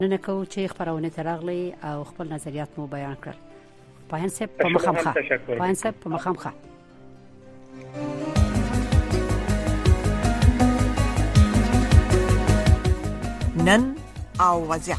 نن کو چې خبرونه ترغلي او خپل نظریات مو بیان کړل. پاین صاحب په مخامخه پاین صاحب په مخامخه نن او وضعیت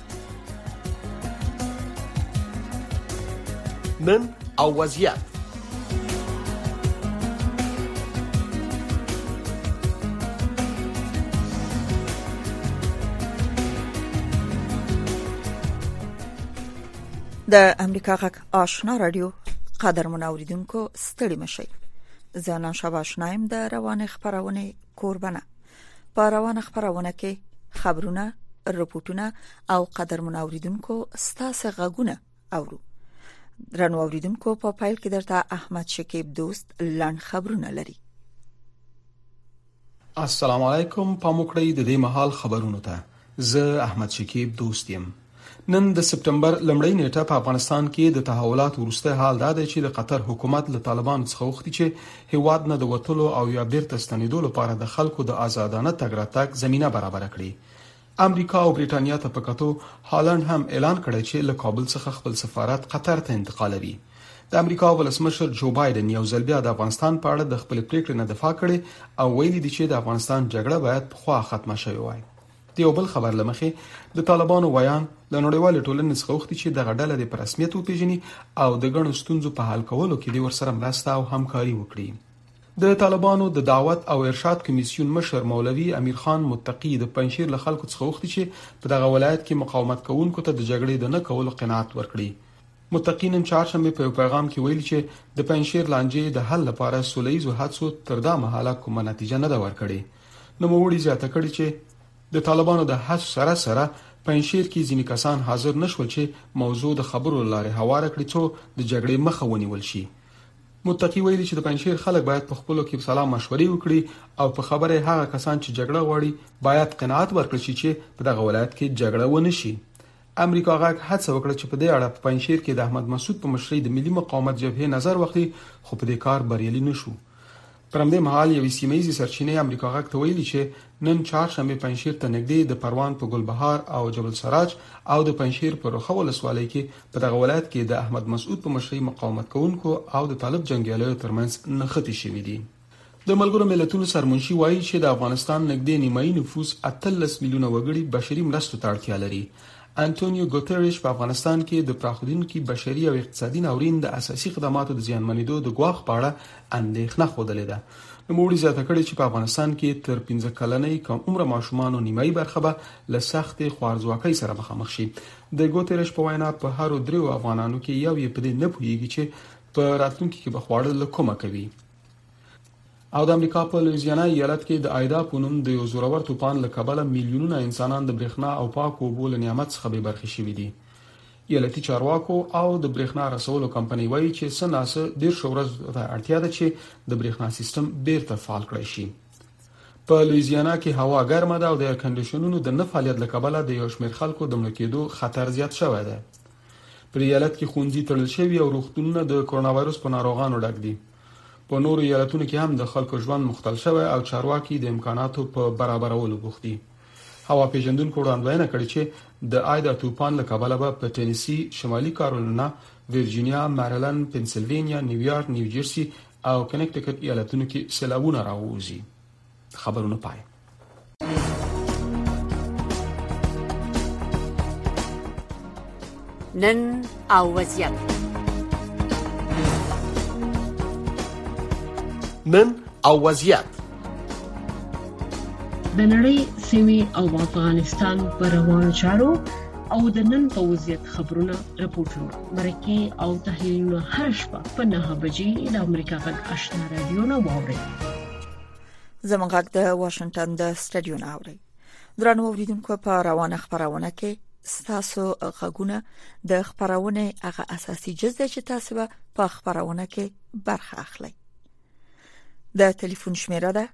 د امریکا غږ آشنا رادیو قدرمن اوریدونکو ستړي مشئ. زه نن شب آشنایم د روان خبرونه قربانه. په روان خبرونه کې خبرونه، رپورټونه او قدرمن اوریدونکو ستاسو غږونه اورو. درنو اوریدونکو په پایل کې درته احمد شکیب دوست لاند خبرونه لري. السلام علیکم، پاموکړی د دې مهال خبرونه ته. زه احمد شکیب دوست یم. نن د سپتمبر لمړۍ نیټه په افغانستان کې د تحولات وروسته حال دا دی چې د قطر حکومت له طالبانو څخه وغوښتي چې هیواد نه د وټلو او یا بیرته ستنېدو لپاره د خلکو د آزادانه تګ راتګ زمينه برابر کړي. امریکا او بریټانیا ته پکاتو هالند هم اعلان کړی چې له کابل څخه خپل سفارت قطر ته انتقالوي. د امریکا ولسمشر جو بایدن یو ځل بیا د افغانستان په اړه د خپل پریکړې نه دفاع کړي او ویلي دی چې د افغانستان جګړه باید په خوا ختمه شي وای. د یو بل خبر لمخې د طالبانو ویان د نړیوال ټولنې څخه وغوښتي چې د غډله د رسمیت وپیژني او د غنو ستونزو په حل کولو کې د ورسره مرسته او همکاري وکړي. د طالبانو د دعوت او ارشاد کمیسیون مشر مولوی امیر خان متقی د پنځیر له خلکو څخه وغوښتي چې په دغه ولایت کې مقاومت کوونکو ته د جګړې د نه کولو قناعت ورکړي. متقی نن چهارشنبه په پیغام کې ویلي چې د پنځیر لانجې د حل لپاره سولهییزو هڅو تر دا مهاله کومه نتیجه نه ده ورکړې. نو موړي زیاته کړي چې د طالبانو د هڅو سره پنځیر کې ځینې کسان حاضر نشول چې موضوع د خبرو لارې هواره کړي څو د جګړې مخه ونیول شي. متقی ویلي چې د پنځیر خلک باید په خپلو کې سلام مشورې وکړي او په خبره هغه کسان چې جګړه غواړي باید قناعت ورکړي چې په دغه ولایت کې جګړه ونه شي. امریکا غږ هڅه وکړه چې په دې اړه په پنځیر کې د احمد مسعود په مشرۍ د ملي مقاومت جبهې نظر واخلي، خو په دې کار بریالي نشو. پر همدې مهال یو سیمایي سرچینې امریکا غږ ته ویلي چې نن چهارشنبه پنځیر ته نږدې د پروان په ګلبهار او جبل سراج او د پنځیر په رخه ولسوالۍ کې په دغه ولایت کې د احمد مسعود په مشرۍ مقاومت کوونکو او د طالب جنگیالیو ترمنځ نښتې شوې دي. د ملګرو ملتونو سرمنشي وایي چې د افغانستان نږدې نیمایي نفوس 13 میلیونه وګړي بشري مرستو ته اړتیا لري. انټونیو ګوتریش په افغانستان کې د پراخودونکو بشري او اقتصادي ناورین د اساسي خدماتو د زیانمنېدو د ګواښ په اړه اندېښنه خوده ده. نو موږ زیاته کړی چې په افغانستان کې تر 15 کلنۍ کم عمر ماشومان نیمایي برخه به له سخت خوارځواکۍ سره مخامخ شي. د ګوتریش په وینا په هر درو افغانانو کې یو یې په دې نه پوهیږي چې په راتلونکي کې به خواړه له کومه کوي. او د امریکا په لویزیانا ایالت کې د ایدا په نوم د یو زورور طوفان له کبله میلیونونه انسانان د برېښنا او پاکو اوبو له نعمت څخه بې برخې شوي دي. ایالتي چارواکو او د برېښنا رسولو کمپنۍ وایي چې سناسه ډېر شورز ته اړتیا ده چې د برېښنا سیستم بیرته فعال کړی شي. په لویزیانا کې هوا ګرمه ده او د ایر کنډیشنونو د نه فعالیت له کبله د یو شمېر خلکو د مړ کېدو خطر زیات شوی دی. په ایالت کې ښوونځي تړل شوي او روغتونونه د کرونا وایرس په ناروغانو ډک دي. په نورو ایالتونو کې هم د خلکو ژوند مختل شوی او چارواکي د امکاناتو په برابرولو بوخت دي. هوا پیژندونکو وړاندوینه کړې چې د ایدا طوفان له کبله به په ټینیسي، شمالي کارولینا، ویرجینیا، میریلند، پنسلوانیا، نیویارک، نیوجرسي او کنیکټیکټ ایالتونو کې سیلابونه راوځي. خبرونه پای. نن او وضعیت د نړۍ سیمې او افغانستان پر روانو چارو او د نن په وضعیت خبرونه، رپورټونه، مرکې او تحلیلونه هر شپه په 9 بجې د امریکا غږ آشنا رادیو نه واورئ. زموږ غږ د واشنگټن د سټډیو نه اورئ. درنو اوریدونکو په روانه خبرونه کې ستاسو غږونه د خبرونه هغه اساسي جزء چې تاسو په خبرونه کې برخه اخلئ. د ټلیفون شمیره ده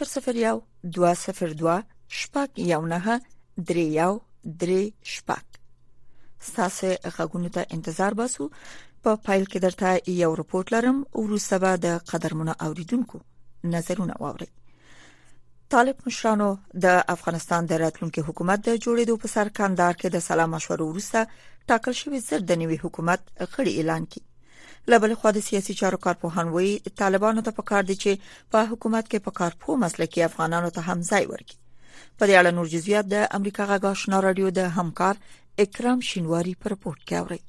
002-202-619-31-3. ستاسو غږونو ته انتظار باسو. په پایل کې درته یو رپورت لرم او وروسته به د قدرمنو اوریدونکو نظرونه واورئ. طالب مشرانو د افغانستان د راتلونکي حکومت د جوړېدو په سر کندهار کې د سلا مشورو وروسته ټاکل شوی زر د نوي حکومت غړي اعلان کړي. لبل خو د سیاسي چارو کارپوهان وایي طالبانو ته پکار دي چې په حکومت کې په کارپوه مسلکي افغانانو ته هم ځای ورکړي. په دې اړه نور جزئیات د امریکا غږ آشنا رادیو د همکار اکرام شینواری پر رپورت کې اوري.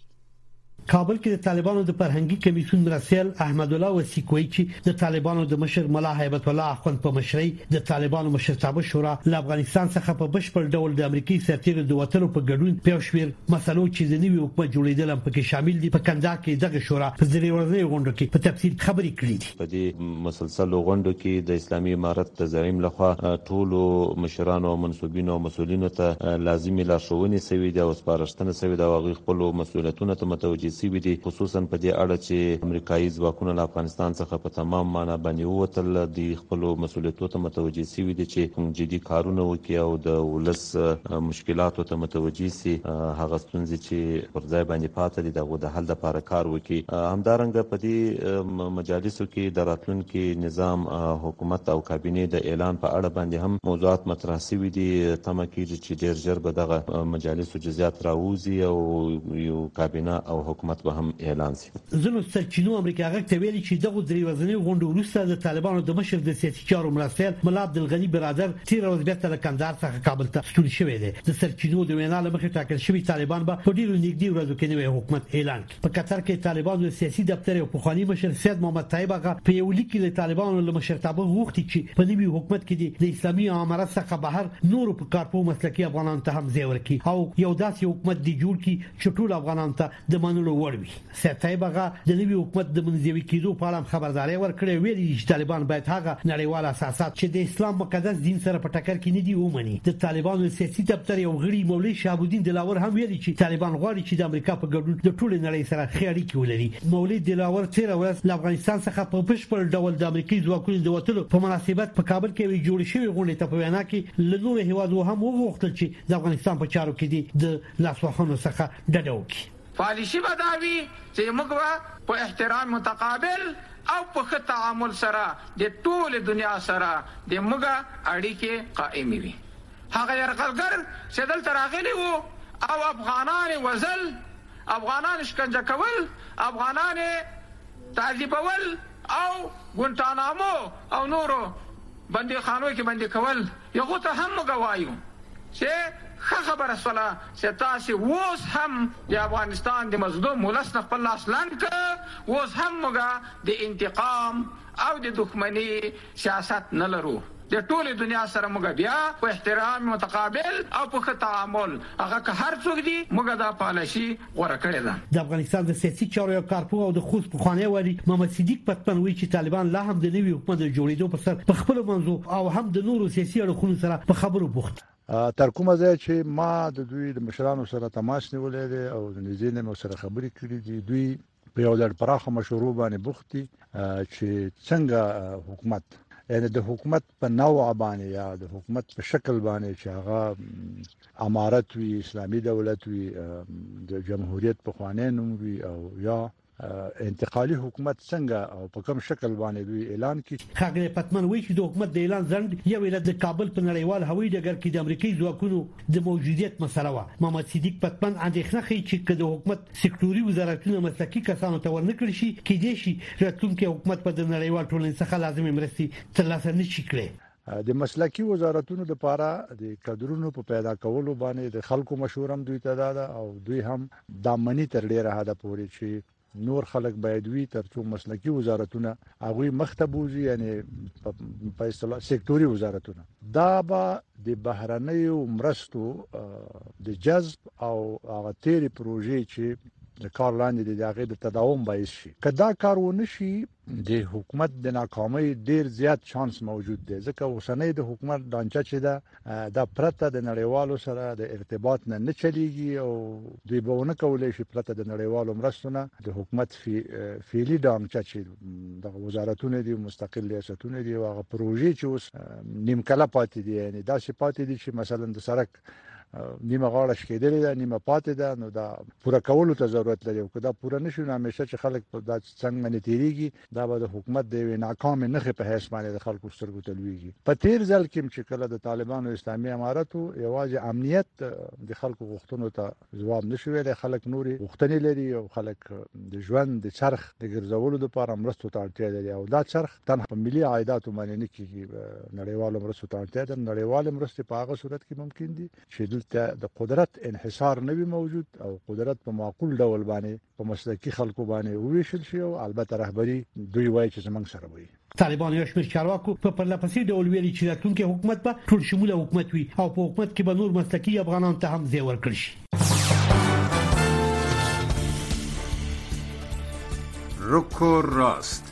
کابل کې د طالبانو د فرهنګي کمیسیون مرسل احمد الله وسیکوي چې د طالبانو د مشر ملا هیبت الله اخوند په مشرۍ د طالبانو مشرتابه شورا له افغانستان څخه په بشپړ ډول د امریکای سرتیرو د وټلو په ګډون په شویر مسلو چې د نوي حکومت جوړیدل هم پکې شامل دي. په کندهار کې دغه شورا په ځینې ورځې غونډه کې په تفصیل خبرې کړې دي. په دې مسلسل غونډو کې د اسلامي امارت د زعیم لخوا ټولو مشرانو او منسوبینو او مسولینو ته لازمي لارښوونې سوي دي او سپارښتنه سوي ده او خپل مسؤلیتونو ته متوجي سوي دي، خصوصا په دې اړه چې امریکایي ځواکونه له افغانستان څخه په تمام معنا باندې ووتل دي، خپل مسؤلیتونو ته متوجي سوي دي چې جدي کارونه وکړي او د ولس مشکلاتو ته متوجي سي، هغه ستونزې چې پر ځای باندې پاتې دي دغه د حل لپاره کار وکړي. همدارنګه په دې مجالسو کې د راتلونکي نظام حکومت او کابینه د اعلان په اړه باندې هم موضوعات مطرح شوي دي. تمه کیږي چې ډیر ژر به دغه مجالسو جزئیات راوځي او یو کابینه او حکومت به هم اعلان شي. زنو سرچینو امریکا غږ ته ویلي چې دغه درې ورځې غونډه وروسته د طالبانو د مشر د سیاسي چارو مرسل ملا عبدالغنی برادر تیر ورځ بیا تر کندهار څخه کابل ته ستون شوی دی. د سرچینو د وینا لمخې ټاکل شوی طالبان به په ډیرو نږدې ورځو کې نوی حکومت اعلان کړي. په قطر کې طالبانو د سیاسي دفتر او پخوانی مشر سید محمد طیب هغه په یو لیک کې طالبانو له مشرتابه غوښتي چې په نوي حکومت کې د اسلامي امارت څخه بهر نور په کارپوه مسلکي افغانانو ته هم ځای ورکړي او یو داسې حکومت دی جوړ کړي چې ټول افغانانو ته د منلو وړ وي. سید طیب هغه د نوي حکومت د منځوي کېدو په اړه خبرداري ورکړې، ویلي چې طالبان باید هغه نړیوال اساسات چې د اسلام مقدس دین سره په ټکر کې نه دي ومني. د طالبانو سیاسي دفتر یو غړي مولوي شهاب الدین دلاور هم ویلي چې طالبان غواړي چې د امریکا په ګډون د ټول نړۍ سره ښه اړیکې ولري. مولوي دلاور تیر ورځ له افغانستان څخه په بشپړ ډول د امریکای ځواکونو د وټلو په مناسبت په کابل کې جوړ شوی غونډه ته په وینا کې له نور هیوادو هم وغوښتل چې د افغانستان په چارو کې د لاسوهنو څخه ډډه وکړي. پالیسی بداوی چې موږ په احترام متقابل او په تعامل سره د ټول دنیا سره د موږ اړیکې قائم وي. هغه يرغلګر چې دلته راغلي وو او افغانان وزل، افغانان شکنجه کول، افغانان تعذيبول او ګونټانامو او نورو باندې خانو کې باندې کول، یو ته هم غوايو چې خبره سواله چې تاسو اوس هم د افغانستان د مظلوم ولس خپل لاس لاندې کړ، اوس هم موږ د انتقام او د دښمنۍ سیاست نه لرو. د ټول دنیا سره موږ بیا په احترام متقابل او په تعامل هغه که هر څوک دی موږ دا پالیسي غوړه کړې ده. د افغانستان د سیاسي چارو کارپوه او د خوست پخوانی ولی محمد صدیق پتمن وی چې طالبان لا هم د نوي حکومت جوړېدو په سر په خپل منځو او هم د نورو سیاسي اړخونو سره په خبرو بوخت. تر کومه ځای چې ما د دوی د مشرانو سره تماس نیولې دي او د نږدې مو سره خبرې کړې دي، دوی په یو لړ پراخه مشورو باندې بوخت دي چې څنګه حکومت، یعنی د حکومت په نوع باندې یا د حکومت په شکل باندې چې هغه امارت وي، اسلامي دولت وي، د جمهوریت په خوانه نوم وي او یا انتقالي حکومت څنګه او په کوم شکل باندې دوی اعلان کړي. خاګر پتمن وایي چې د حکومت د اعلان ځند یو ولادت د کابل په نړیوال هوایي ډګر کې د امریکایي ځواکونو د موجودیت مسله و. محمد صدیق پتمن اندېښنه کوي چې د حکومت سکتوري وزارتونو مسلکي کسانو ته ورنکړي شي کېدې شي راتلونکي حکومت په نړیوال ټولنې څخه لازمي مرستې ترلاسه نشي کړي. د مسلکي وزارتونو لپاره د کادرونو په پیدا کولو باندې د خلکو مشورم دوی ته ده او دوی هم د منی تر ډیره حد پورې چې نور خلک باید وي ترڅو مسلکي وزارتونه هغه مختبوزي، یعنی په اصطلاح سکتوري وزارتونه دا به د بهرنیو مرستو د جذب او هغه تیری پروژې چې د کار لاندې د هغه د تداوم باعث شي. کدا کار ونه شي د حکومت د ناکامۍ ډیر زیات چانس موجود دی، ځکه اوسنۍ د حکومت ډانچه چې دا پرته د نړیوالو سره د ارتباط نه چلیږي او دوی به ونه کولای شي پرته د نړیوالو مرستونه د حکومت فعلی ډانچه چې د وزارتونو دي مستقل ریاستونه دي او هغه پروژې چې اوس نیم کله پاتې دي، یعنی دا چې پاتې دي چې مثلا د سړک نیمه غاړه شکېدلې ده نیمه پاتې ده نو دا پوره کولو ته ضرورت لري او کدا پوره نشي نو همیشه چې خلک په دا څنګه نه تیریږي دا به د حکومت د ناکام نه په هیڅ معنی د خلکو سترګو ته لويږي په تیر ځل کې چې کله د طالبانو اسلامي اماراتو یوازې امنیت د خلکو غوښتنو ته جواب نشي ویلای خلک نوري غوښتنې لري او خلک د ژوند د چرخ د ګرځولو لپاره مرستو ته اړتیا لري او دا چرخ تنها په ملي عایداتو باندې نه کیږي نړیوالو مرستو ته اړتیا ده نړیوالو مرستې په هغه صورت کې ممکن دي چې دلته د قدرت انحصار نه وي موجود او قدرت په معقول ډول باندې په مسلکي خلکو باندې وویشل شي او البته رهبری دوی وایي چې زمنګ سره وي طالبان یو شمېر چارواکو په پرلپسې ډول ویلي چې راتلونکي حکومت به ټول شموله حکومت وي او په حکومت کې به نور مسلکي افغانان ته هم ځای ورکړي شي. روکو راست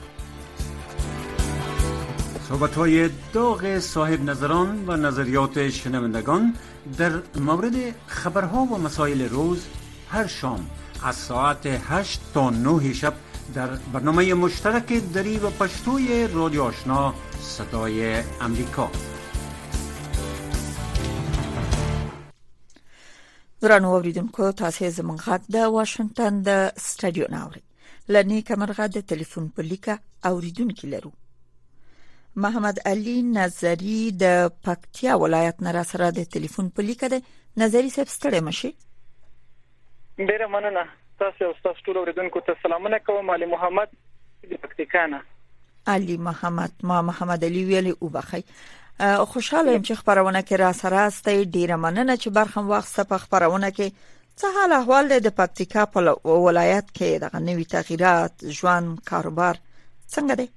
صحبت‌های داغ صاحب نظران و نظریات شنوندگان در مورد خبرها و مسائل روز هر شام از ساعت 8 تا 9 شب در برنامه مشترک دری و پشتوی رادیو آشنا صدای امریکا. درنو اوریدونکو تاسو زموږ غږ د واشنگټن د سټډیو ناوړي لنی کمرغه د ټلیفون په لیکه اوریدونکو لرو. محمد علي نظری د پکتیا ولایت نه سره د ټلیفون په لیکه د نظری صاحب ستړي مشي. ډیره مننه تاسو او تاسو ټول اوریدونکو ته سلامونه کوم. علي محمد د پکتیکا. علي محمد علي ویلي او بخي خوشاله يم چې خبرونه کې را سره استي. ډیره مننه چې برخم وخت په خبرونه کې څه حال احوال د پکتیکا په ولایت کې د نوي تغیرات ژوند کاروبار څنګه دی؟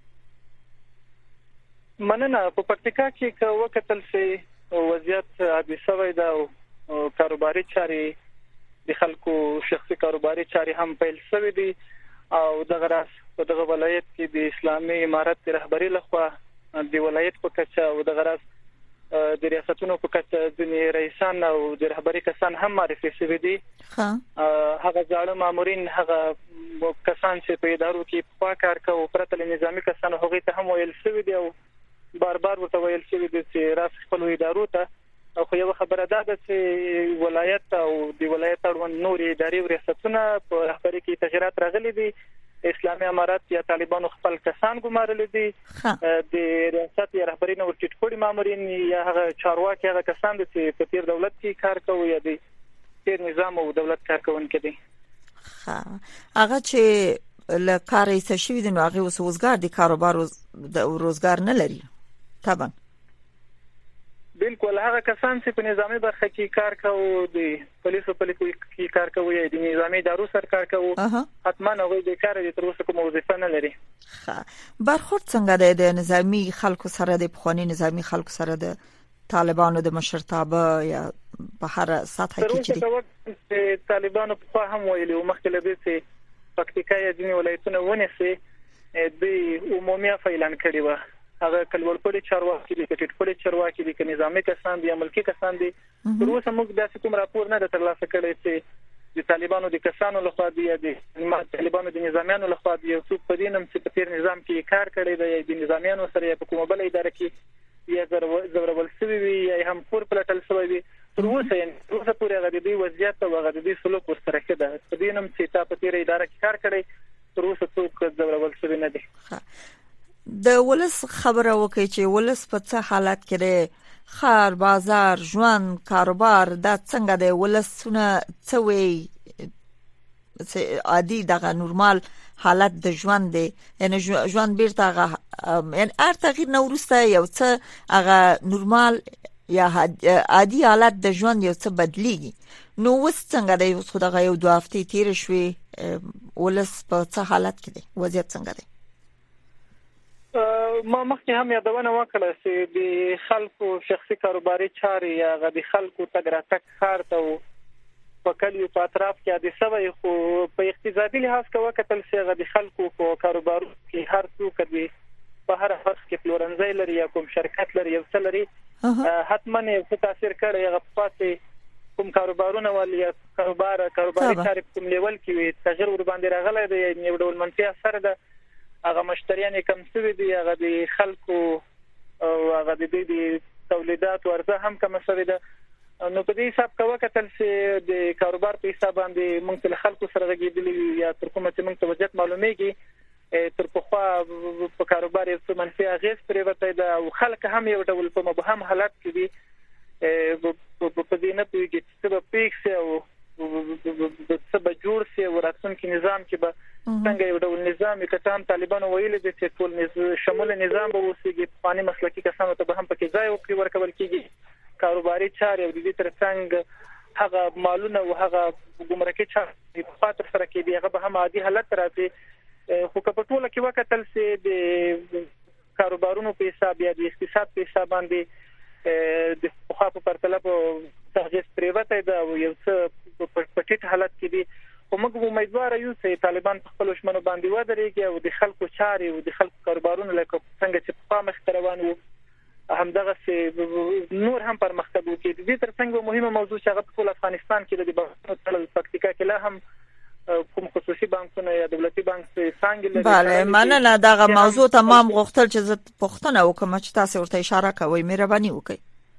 مننه. په پکتیکا کې وکتل سي وضعیت عادي شوی دا او کاروباري چاري د خلکو شخصي کاروباري چاري هم پیل شوی دي او دغه راس په دغه ولایت کې د اسلامي امارت رهبری لخوا د ولایت په کچه او دغه راس د ریاستونو په کچه د رئیسان او د رهبری کسان هم معرفي شوی دي. هغه ځاړه مامورین هغه کسان چې په ادارو کې په کار کوي پرته له نظامی کسانو هغه ته هم ویل شوی دی او بار ورته ویل شوی دی چې راس خپل ادارو ته او خو یو خبره ده چې ولایت او د ولایت اړوند نور اداري ریاستونه په رهبری کې تغیرات راغلي دي. اسلامي امارات یا طالبانو خپل کسان ګمارل دي د ریاست یا رهبری نو ټیټ مامورین یا هغه چارواکي هغه کسان چې په تیر دولت کې کار کوي یا د تیر نظام او دولت کارکونکي دي. هغه چې له کاري څه شوی دي نو هغه وسوسګار دي کاروبار او روزګار نه لري طبعا. بالکل هغه کسان چې په نظامی برخه کې کار کوي د پولیسو په لیکو کې کار کوي د نظامی ادارو سره کار کوي حتما هغه د کار د تر اوسه کوم وظیفه نه لري. برخورد څنګه د نظامی خلکو سره د پخوانی نظامی خلکو سره د طالبانو د مشرتابه یا په هر سطح کې چې طالبانو په هم ویلي او مخکې لدې چې پکتیکا یا ځینې ولایتونه ونیسي د عمومي اعلان کړی و. هغه کلوړپړي چارواکي دي ټیټپړي چارواکي دي چې نظامی کسان دي ملکی کسان دي. پروسه موږ داسې کوم راپور نه ترلاسه کړی چې د طالبانو د کسانو لخوا دي یا د طالبانو د نظامیانو لخوا دي یو څوک په دینم چې په تیر نظام کې کار کړی دی د نظامیانو سره په کومه بل اداره کې یا زورول شوی وي یا هم پور پلټل شوی وي. پروسه پورې هغه د دې وضعیت او هغه د دې سلوک ورسره کېده په دینم چې تا په تیر اداره کې کار کړی پروسه څوک زورول شوی نه دي. د ولس خبره وکړي چې ولس په څه حالت کې دی خار بازار ژوند کاروبار دا څنګه دی ولسونه څه وی عادي دغه نورمال حالت د ژوند دی یعنی ژوند بیرته یعنی هر تغییر نو ورسته یو څه هغه نورمال یا عادي حالت د ژوند یو څه بدلیږي نو وس څنګه دی خو دغه یو دوه هفتې تیر شوي ولس په څه حالت کې دی وضعیت څنګه دی؟ ما مخکې هم یادونه وکړه چې د خلکو شخصي کاروباري چاري یا د خلکو تګ راتګ ښار ته په کلیو په اطراف کې د سوي خو په اقتصادي لحاظ کې وکتل چې د خلکو په کاروبارو کې هر څوک دی په هر فرص کې پلورنځي لري یا کوم شرکت لري یو څه لري حتما یې تاثیر کړی هغه پاتې کوم کاروبارونه ولې یا کاروباري چاري کوم لیول کې وي تغیر ور باندې راغلی دی یو ډول منفي اثر ده. هغه مشتریان کم شوي دي هغه د خلکو او هغه د تولیدات ورته هم کم شوي ده نو په دې حساب کوه کتل چې د کاروبار په حساب باندې موږ له خلکو سره غږیدلی یا تر کومه چې موږ ته وضعیت معلومیږي تر پخوا په کاروبار یو څه منفي اغېز پرې وته دا او خلک هم یو ډول په مبهم حالت کې دي په دې نه پوهیږي چې څه به پیښ شي او څه به جوړ شي او راتلونکي نظام کې به څنګه یو ډول نظام کتام طالبانو ویلي دي چې ټول شمول نظام به وسیږي پانی مسلکي کسانو ته به هم پکې ځای ورکول کیږي کاروباري چارې او د دې ترڅنګ هغه مالونه او هغه ګمرکي چارې په خاطر سره کې دی هغه به هم عادي حالت راځي خو په ټوله کې وکتل چې د کاروبارونو په حساب یا د اقتصاد په حساب باندې د خو په پرتله په تغییر پریوته دا یو څه په ټیټ حالت کې دي خو موږ امیدوار یو چې طالبان په خپل شمنو باندې ودرېږي او د خلکو چارې او د خلکو کاروبارونه لکه څنګه چې په مخ روان وو همدغه چې نور هم پرمختګ وکړي د دې ترڅنګ مهمه موضوع چې هغه په افغانستان کې د بانکونو تړل پکتیکا کې لا هم کوم خصوصي بانکونه یا دولتي بانک څنګه لري بله مننه دغه موضوع تمام غوښتل چې زه پوښتنه وکم چې تاسو ورته اشاره کوئ مهرباني وکړئ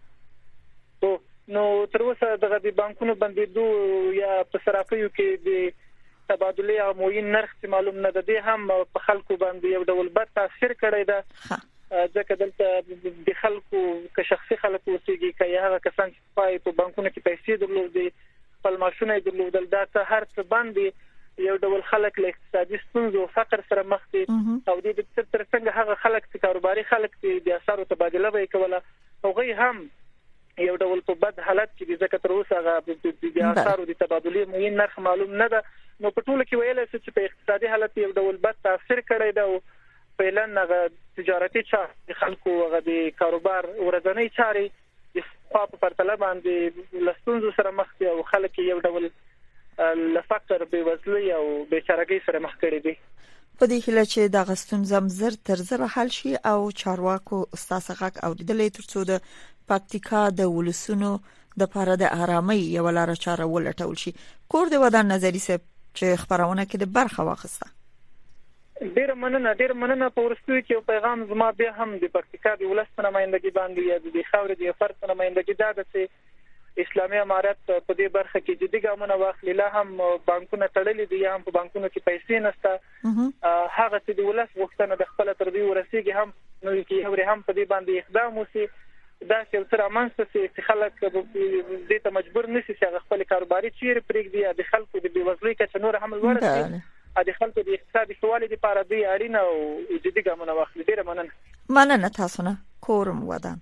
نو تر اوسه دغه د بانکونو بندیدو یا په صرافیو کې د تبادله او موین نرخ معلوم نه ده هم په خلکو باندې یو ډول بد تاثیر کړی ده ځکه دلته د خلکو که شخصي خلکو اوسېږي که هغه کسان چې په بانکونو کې پیسې درلودي خپل معاشونه درلودل دا ته هر څه باندې یو ډول خلک له اقتصادي ستونزو او فقر سره مخ دي او د دې ترڅنګ هغه خلک چې کاروباري خلک دي د اسعارو تبادله وکړي کوله هغه هم یو ډول په بد حالت کې دي ځکه تر اوسه هغه د اسعارو د تبادله موین نرخ معلوم نه ده نو په ټوله کې ویل چې په اقتصادي حالت یو ډول بد تاثیر کړی ده او فعلا هغه تجارتي چارې خلکو هغه د کاروبار ورځنی چارې د خو په پرتله باندې لستونزو سره مخ دي او خلک یو ډول لفقر بېوزلۍ او بیچارهګۍ سره مخ کړي دي په دې هیله چې د غستون زمزر تر زر حل شي او چارواکو استاد غک او د لیتر څو د پکتیکا د ولسونو د پاره د آرامۍ یو لار چاره ولټول شي کور د ودان نظری سپ چې خبرونه کې د برخه واخسته ډیر مننه په ورستوي کې پیغام زما به هم د پکتیکا د ولست نمائندګي باندې یا د خاورې د فرد نمائندګي دا چې اسلامي امارات په دې برخه کې جدي ګامونه واخلي لا هم بانکونه تړلې دي یا هم په بانکونو کې پیسې نشته هغه چې د ولست غوښتنه د خپل تر دې ورسیږي هم نو کې هوري هم په دې باندې اقدام وشي دا چې تر امانسته چې خلک دې ته مجبور نشي چې خپل کاروباري چیرې پرېږدي یا د خلکو د بیوزلۍ کچه نور هم لوړ شي د خلکو د اقتصادي سوالې لپاره دی اړینه او جدي ګامونه واخلي ډیر مننه تاسو نه کورم ودان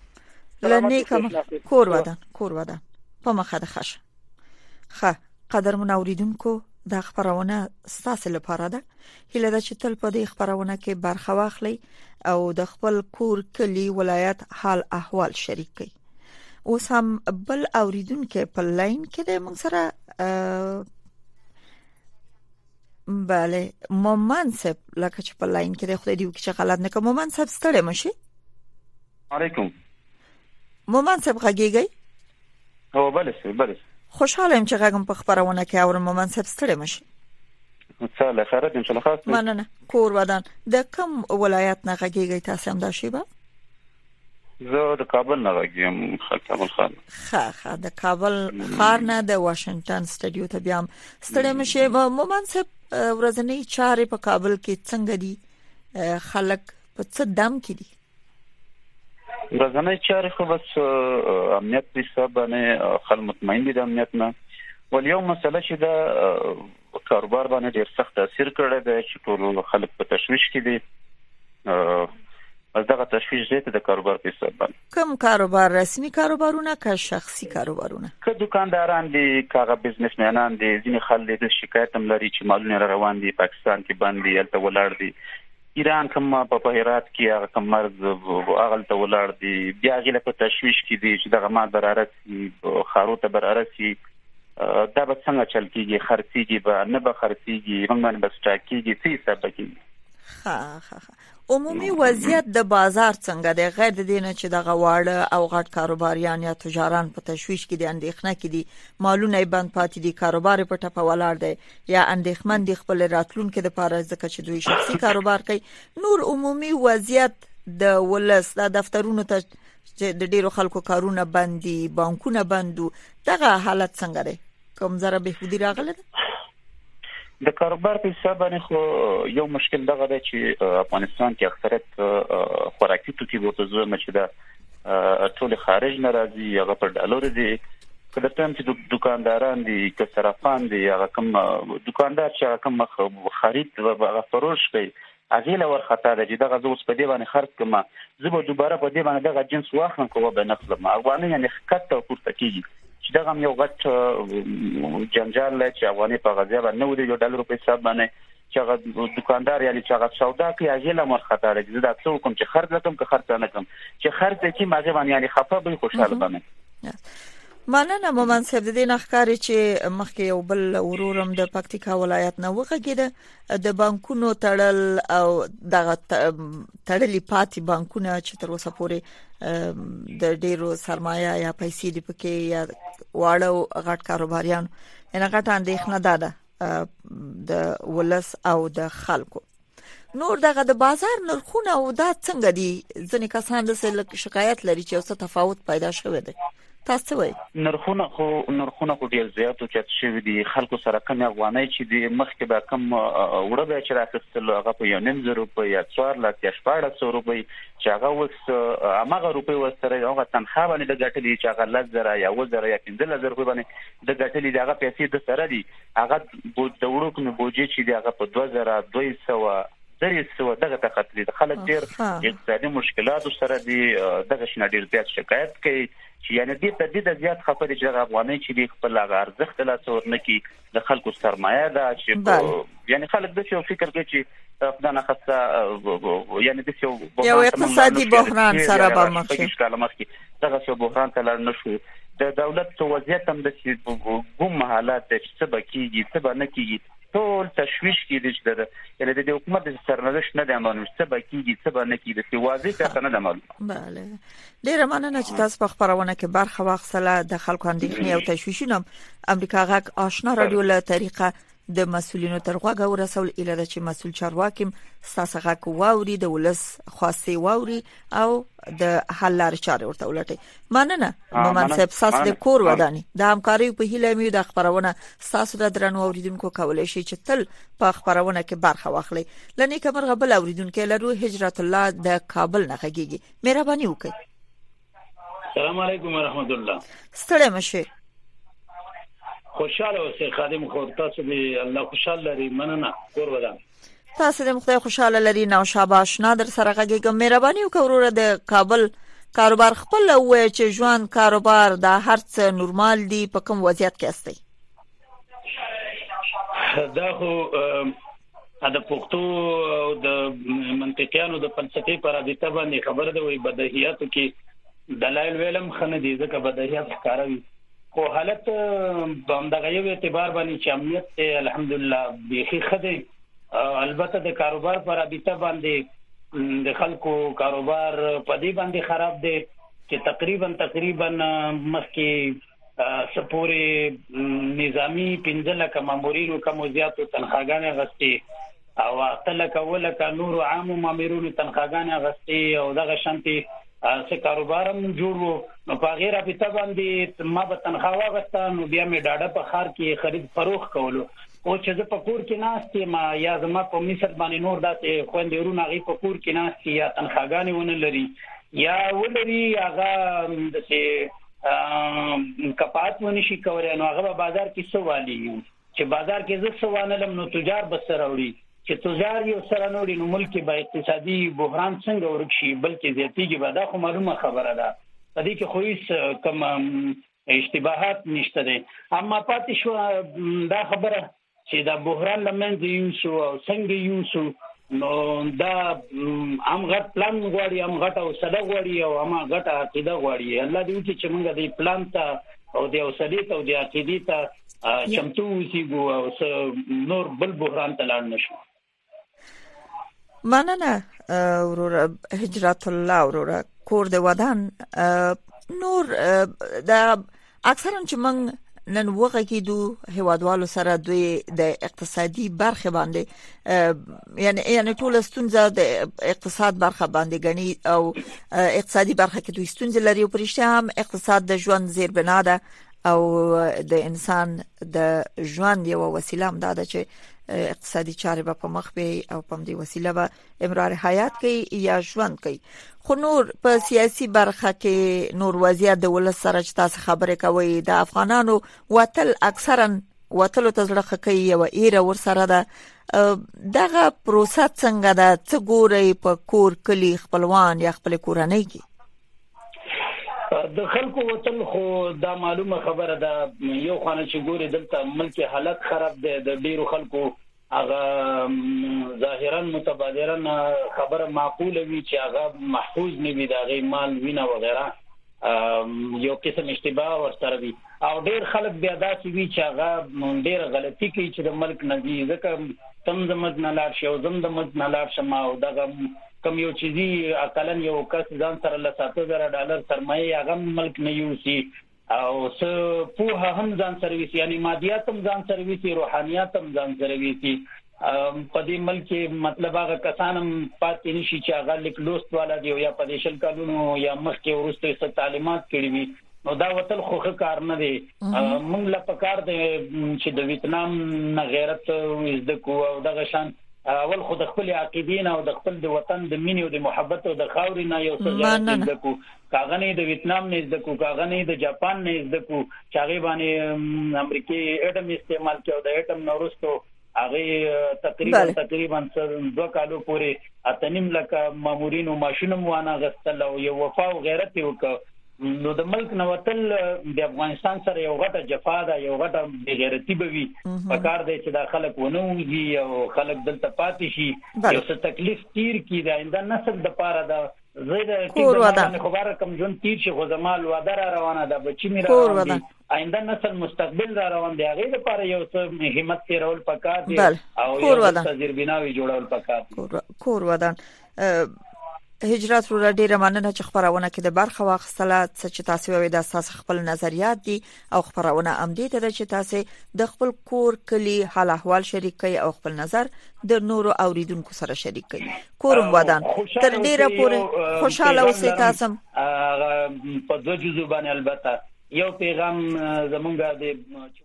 لنیکم کور ودان په مخه د خشه قدر منوریدونکو د خبرونه ستاسو لپاره ده هله د چتل په دې خبرونه کې برخه واخلي او د خپل کور کلی ولایت حال احوال شریک کړي اوس هم بل اوریدونکو په لاین کې د موږ سره بله مومن صاحب لکه چې په لاین کې د خدای دی چې غلط نه کوم مومن صاحب ستړي مشي علیکم مومن صاحب غږیږي او بله خوشاله يم چې غږم په خبرونه کې اورم مومن صاحب ستړي مشي څه خیرت ان شاء الله خاص مننه کور ودان د کوم ولایت نه غږیږي تاسو هم دا شی به زه د کابل نه غږیم کابل خان د کابل خار نه د واشنگټن سټډیو ته بیا ستړي مشي مومن صاحب ورځنی چارې په کابل کې څنګه دي خلک په څه دم کې دي ورځنی چارې خو بس امنیت په حساب باندې خلک مطمئن دي د امنیت نه ول یو مسله چې دا کاروبار باندې ډېر سخت تاثیر کړی دی چې ټول خلک په تشویش کې دي از دغه تشویش زیاته د کاروبار په حساب باندې کوم کاروبار رسمي کاروبارونه که شخصي کاروبارونه که دکانداران دي کاغه بزنسمنان دي ځینې خلک د شکایت هم لري چې مالونه روان دي پاکستان کې باندې الته ولاړ دي ایران کوم په هرات کې هغه کوم مرز هغه ته ولاړ دي بیا غیله په تشویش کې دي چې دغه مال برارت خارو ته برارت دا به څنګه چل کیږي خرڅيږي به نه به خرڅيږي موږ باندې بس ټاکيږي څه حساب کیږي عمومي وضعیت د بازار څنګه دی غیر د دینه چې د غواړه او غټ کاروباریان یا تجاران په تشویش کې دي اندېښنه کې دي مالونه بند پاتې دي کاروبار په ټپه ولاړ دی یا اندېښمن دي خپل راتلونکو د پاره ځکه چې دوی شخصي کاروبار کوي نور عمومي وضعیت د ولس د دفترونو ته چې د ډیرو خلکو کارونه بندي، بانکونه بندو، دغه حالت څنګه دی؟ کوم ضرر به خودي راغله د کاروبار په حساب باندې خو یو مشکل دغه دی چې افغانستان کې اکثریت خوراکي توکي ورته زموږ چې دا ټول خارج نه راځي، هغه په ډالر دي. کله چې دکانداران دي، که صرافان دي، هغه کوم دکاندار چې کوم خرید او فروش کوي هغه له ورخطا ده چې دغه زوس په دی باندې خرڅ کما زه به دوباره په دی باندې دغه جنس واخلم کوه به نخلم افغاني یعنی خکت او پورته کیږي چې دغه یو غټ جنجال له چې افغاني په غزا باندې $9 په حساب باندې چې هغه دکاندار یعنی چې هغه سودا کوي هغه له مرخطا ده چې دا څو کوم چې خرڅ کوم که خرڅ نه کوم چې خرڅ کی ماګه باندې یعنی خفه به خوشاله باندې. مننه مومن صاحب. د دې نخکاری چې مخکې یو بل ورورم د پکتیکا ولایت نه وغږیده د بانکونو تړل او دغه تړلې پاتې بانکونه چې تر اوسه پورې د ډیرو سرمایه یا پیسې دی پکې یا واړو غټ کاروباریان ان غټ اندېښنه ده د ولس او د خلکو. نور دغه د بازار نرخونه او دا څنګه دي؟ ځنې کسان د شکایت لري چې اوسه تفاوت پیدا شوی دی. تاسو وایي نرخونه خو ډیر زیات او چت شوی دي. خلکو سره کم افغانۍ چې د مخکې به کم وړه به چې راکستل هغه په $1.5 یا 4 لک یا 1400 روپۍ چې هغه وس هغه روپۍ وسره هغه تنخواه باندې د ګټلې چې هغه 10,000 یا 10,000 یا 15,000 روپۍ باندې د ګټلې دغه پیسې د سره دي هغه د وړو کوم بوجي چې دغه په 2200 دغه تخطلی د خلک ډیر اقتصادي مشکلات سره دي. دغه شنه ډیر زیات شکایت کوي چې یعنی دې ته د زیات خبرې چې افغانۍ چې خپل ارزښت لا څور نه کی د خلکو سرمایه ده چې یعنی خلک د څه فکر کوي چې خدانه خاصه یعنی د یو اقتصادي بحران سره به مخ شي. دغه څه بحران ته لار نشو. د دولت وضعیت هم د کوم حالات چې څه بکیږي څه به نه کیږي ټول تشویش کیږي چې یعنی د حکومت د سرنوشت نه د معلوم څه بکیږي څه به نه کیږي چې واضح څه نه د معلوم. بله ډیر مننه چې تاسو په خبرونه کې برخه واخیسته. د خلکو اندېښنې او تشویشونه امریکا غاک آشنا رادیو له طریقه د مسولینو تر غوږه ورسول اله د چې مسول چارواکي تاسو غاک واوري د ولس خاصي واوري او د حل لارې چارې ورته ولټي. مننه مومن صاحب. تاسو د کور وداني د همکاري په هیله مې د خبرونه تاسو د درنو اوریدونکو کولای شي چې تل په خبرونه کې برخه واخلي. لنی کمرغه بل اوریدونکو لرو هجرت الله د کابل نه غږیږي. مهرباني وکړئ. السلام علیکم ورحمت الله. ستړي مشه. خوشاله اوسئ خادم خو تاسو به الله خوشاله لري. مننه کور ودان. تاسو د مخته خوشاله لري. نو شاباش نادر سره غږیږم. مهرباني وکړئ د کابل کاروبار خپل وای چې ژوند کاروبار د هرڅ نورمال دی په کوم وضعیت کې استي؟ دا خو د پښتو او د منطقيانو د فلسفي پر رابطه باندې خبره ده. وي بدیهیاتو کې دلایل ویلم خنه دي ځکه بدیهیات ښکاروي خو حالت باندې غوي اعتبار باندې چې امنیت الحمدلله بيخي خدي. البته د کاروبار پر رابطه باندې د خلکو کاروبار په دې باندې خراب دي چې تقریبا مخکې سپوري نظامی 15 لک مامورینو کوم زیاتو تنخواګانې غستې او اقل کوله ک نور عام مامورینو تنخواګانې غستې او دغه شانتي څه کاروبارم جوړو نو په غیر رابطه باندې ما به تنخواه غسته نو بیا مې ډاډه په خار کې خرید فروخت کولو او چې زه په کور کې ناستې ما یا زما په مصر باندې نور داسې خويندې ورونه غي په کور کې ناستې یا تنخواګانې ونه لري یا ولري هغه د څه کپات ونشي کولای نو هغه په بازار کې سوالي چې بازار کې زه سوانلم نو تجار بسره وړي چې تجار یو سره نوړي نو ملک به اقتصادي بحران څنګه ورکشي بلکې زیاتیږي به دا خو معلومه خبره ده. په دې کې خو هیڅ کوم اشتباهات نشته دي. اما پاتې شو دا خبره چې دا بحران لمنځه یوسو او څنګه یوسو نو دا هم غټ پلان غواړي هم غټ او صدا غواړي او هم غټ عقیده غواړي. الله دې وکړي چې موږ دې پلان ته او دې اوسدي ته او دې عقیدې ته چمتو وسیګو او نور بل بحران ته لاړ نشو. مننه ورور هجرت الله ورور کور د ودان. نور دا اکثرا چې من نن وغږیدو هیوادوالو سره دوی د اقتصادي برخه باندې یعنی ټول ستونزه د اقتصاد برخه باندې غني او اقتصادي برخه کې دوی ستونزې لري او پرشته هم اقتصاد د ژوند زیربنا ده او د انسان د ژوند یو وسیله هم ده چې اقتصادي چارې په مخ به او په دې وسیله به امرار حیات کوي یا ژوند کوي. خو نور په سیاسي برخه کې نور وضعیت د ولس سره چې تاسو خبرې کوي د افغانانو وتل اکثرا وتلو تزړه کوي او ایره ور سره ده. دغه پروسه څنګه ده؟ څه ګوري په کور کلی خپلوان یا خپل کورنۍ کې؟ د خلکو وطن خو دا معلومه خبره ده. یو خانه چې ګوري دلته ملک حالت خراب ده، د ډیرو خلکو هغه ظاهرا متبادرا خبره معقوله وی چې هغه محفوظ نه وي، دا غي مال وینا وغیرہ یو قسم اشتباه ورسره وي، او ډیر خلک بیا داسې وی چې هغه ډیر غلطي کوي چې د ملک نزي ځکه تم زمد نه لاړ شي او زم د مد نه لاړ شم او دغه کم یو چیزی اقلن یو کس ځان سره ل $7,000 سرمایه هغه ملک نه یوسي او څه په هم ځان سرویس یعنی مادیات هم ځان سرویس روحانيات هم ځان سرویس په دې ملک مطلب هغه کسانم پاتې نشي چې هغه لیک لوست والا دی یا په دیشل قانونو یا مخکې ورسته ست تعلیمات کړی وي نو دا وتل خوخه کار نه دی. موږ لا پکار دی چې د ویتنام نه غیرت زده کو او دغه شان اول خود خپل عقیدین او د خپل د وطن د مینې او د محبت او د خاورې نه یو څه زده کو، کاغنه د ویتنام نه زده کو، کاغنه د جاپان نه زده کو چې هغه باندې امریکای اټم استعمال کوي او د اټم نورستو هغه تقریبا 2 کالو پورې اتنیم لکه مامورین او ماشینم وانه غستل او یو وفا او غیرت وکړ. نو د ملک نوتل د افغانستان سره یو غټه جفا ده، یو غټه بغیرتی بوي پکار دی چې د خلک ونوږي او خلک دلته پاتې شي یو څه تکلیف تیر کی دا انده نسل د پاره ده زیاده کې خبره کم جون تیر شي خو زمال وادر روانه ده بچی می روان دي آینده نسل مستقبل را روان دی هغه لپاره یو څه همت تیرول پکار دی او یو څه زیربناوي جوړول پکار دی. کور ودان هجرت رو ډیره مننه چې خبرونه کې د برخه واخصله چې تاسو وې د اساس خپل نظریات دي او خبرونه امدې ته چې تاسو د خپل کور کلی حال احوال شریک کړئ او خپل نظر د نورو اوریدونکو سره شریک کړئ. کورم ودان تر ډیره پورې خوشاله اوسئ. تاسو په دوه جزو باندې البته یو پیغام زمونږه د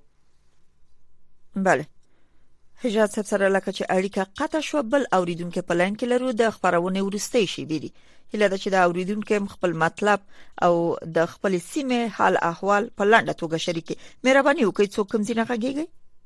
بله هجرت سره لکه چې اړیکه قطع شو بل اوریدونکو په لاین کې لرو د خبرونه ورستي شي بیري هله د چې د اوریدونکو خپل مطلب او د خپل سیمه حال احوال په لاندې توګه شریکي. مهرباني وکړئ څوک کوم ځینه غږیږي.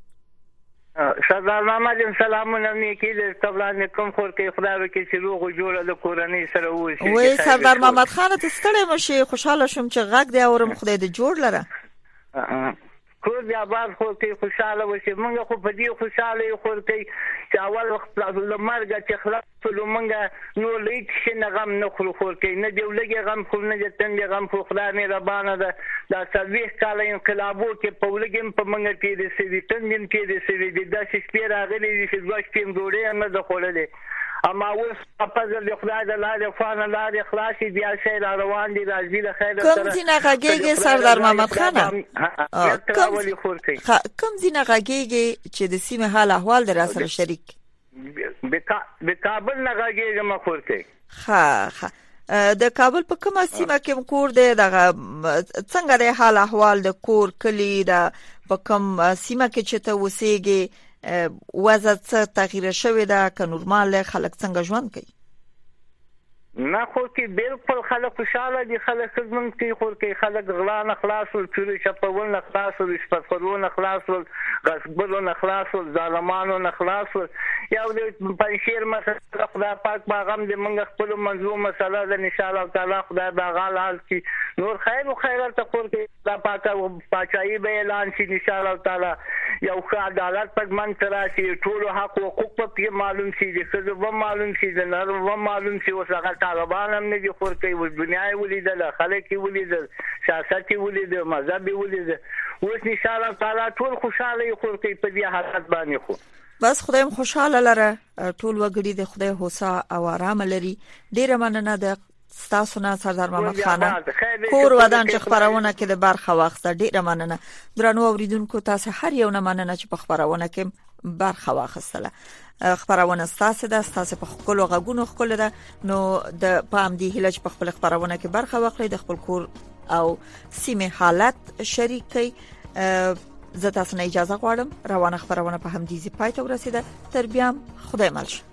سردار محمد سلامونه میکې د تبلان کوم خور کې خدای وکړي چې روغ جوړه د کورنۍ سره وشي. وای سردار محمد خان ته ستړی مشي خوشاله شوم چې غږ دی اورم خدای دې جوړ لره. خو بیا باز خو کې خوشاله وشي موږ خو په دې خوشاله خو کې چې اول وخت لمرګ چې خلاص لومنګ نو لیک شنه غم نه خو کې نه دی ولګي غم خو نه جتن غم خو خدای نه ربانه ده دا سرویس کال انقلابو کې په ولګم په منګ کې د سویتن من کې د سوی د شپې راغلي چې ځوښ کې ډوړې نه د خوللې اما اوس په ځل خدای د لارې فان لارې خلاصي بیا شي روان دي راځي له خیر سره. کوم ځینه غږیږي سردار محمد خان کوم ځینه غږیږي چې د سیمه حال احوال در سره شریک د کابل نه غږیږي مخورته ها د کابل په کومه سیمه کې کور دی دغه څنګه د حال احوال د کور کلی د په کوم سیمه کې چې ته وسیږي وضع څه تغییر شوی دا که نورمال خلک څنګه ژوند کوي؟ نه خو کې بالکل خلک خوشاله دي خلک خدمت کوي خو کې خلک غلا خلاص ول چوري شپول نه خلاص ول شپخورونه خلاص ول غصبونه خلاص ول ظالمانو خلاص ول یو د پنځیر مسله خدای پاک باغم دې موږ خپل منظور مسله ده ان شاء الله تعالی خدای باغال حال کی نور خیر او خیرات خور کې دا پاک پاچایي به اعلان شي ان شاء الله تعالی یو ښه عدالت پک من ترا شي ټول حق او حقوق په معلوم شي د څه و معلوم شي د نر و معلوم شي وسغه طالبان هم نه دي خور کوي و دنیا ولیدل خلک ولیدل سیاست ولیدل مذهب ولیدل اوس ان شاء الله تعالی ټول خوشاله خور کوي په دې حالت باندې خو بس خدایم خوشاله لره ټول وګړي د خدای هوسا او آرام لري. ډیره مننه د تاسو نه سردار محمد خان کور ودان چې خبرونه کې د برخه واخسته ډیره مننه. درنو اوریدونکو تاسو هر یو نه مننه چې په خبرونه کې برخه واخستله. خبرونه تاسو د تاسو په خپل غوګونو خپل ده نو د پام دی هله چې په خپل خبرونه کې برخه واخلي د خپل کور او سیمه حالت شریکي. زه تاسو نه اجازه غواړم. روانه خبرونه په همدې ځای پای ته ورسیده. تر بیا خدای مل.